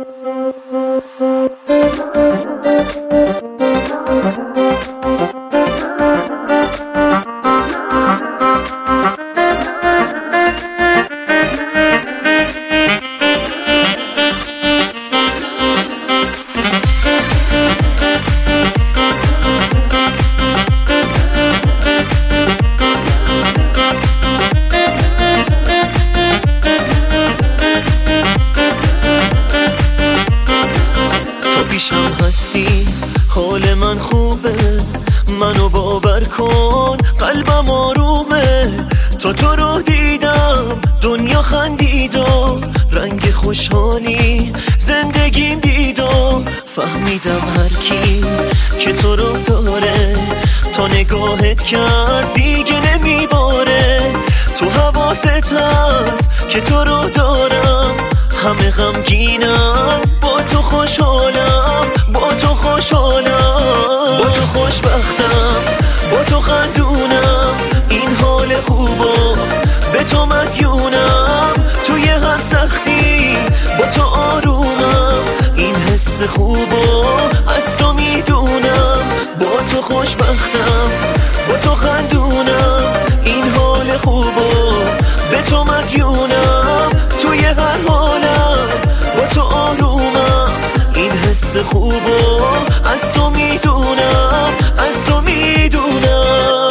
پیشم هستی حال من خوبه، منو باور کن قلبم آرومه. تو رو دیدم دنیا خندید و رنگ خوشحالی زندگیم دید و فهمیدم هر کی که تو رو داره تا نگاهت کرد دیگه نمیباره. تو حواست هست که تو رو دارم، همه غمگینم با تو خوشحالم، با تو خوشحالم، با تو خوشبختم، با تو خندونم. این حال خوبو به تو مدیونم، توی هر سختی با تو آرومم. این حس خوبو از تو میدونم، با تو خوشبختم، با تو خندونم. این حال خوبو به تو مدیونم، توی هر حالم با تو آرومم. این حس خوبو از تو میدونم، از تو میدونم.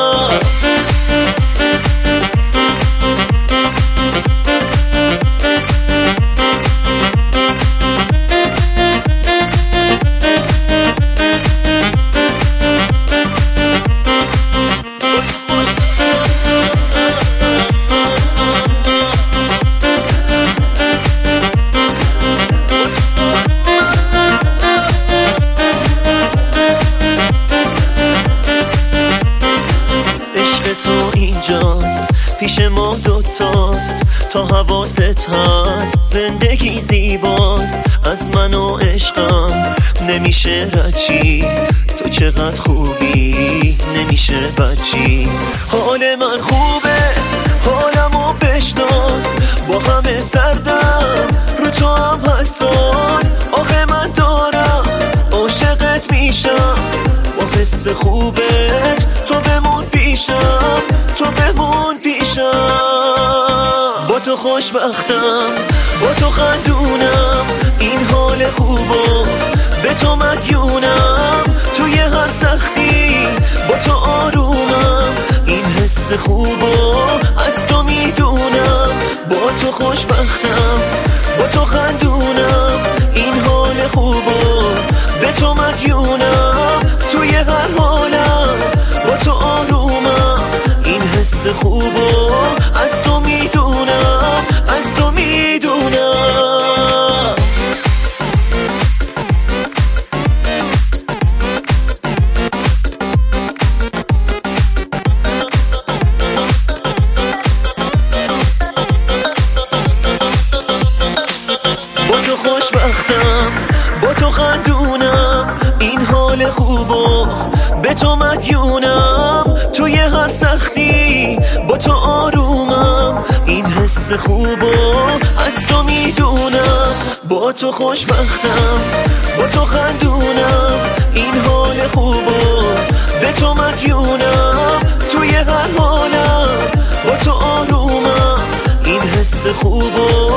پیش ما دوتاست تا حواست هست، زندگی زیباست. از من و عشقم نمیشه رچی، تو چقدر خوبی نمیشه بچی. حال من خوبه حالمو بشناس، با همه سردم رو تو هم حساس. آخه من دارم عاشقت میشم، با حس خوبت تو بمون پیشم، تو بمون پیشم. با تو خوشبختم، با تو خندونم. این حال خوبو به تو مدیونم، توی هر سختی با تو آرومم. این حس خوبو از تو میدونم، با تو خوشبختم، با تو خندونم. این حال خوبو به تو مدیونم، توی هر حالم با تو آرومم. این حس خوبو از تو میدونم، از تو میدونم. با تو خوشبختم، با تو خندونم. این حال خوبو به تو مدیونم، توی هر سختی با تو آرومم. این حس خوبو از تو میدونم، با تو خوشبختم، با تو خندونم. این حال خوبو به تو مدیونم، توی هر حالم با تو آرومم. این حس خوبو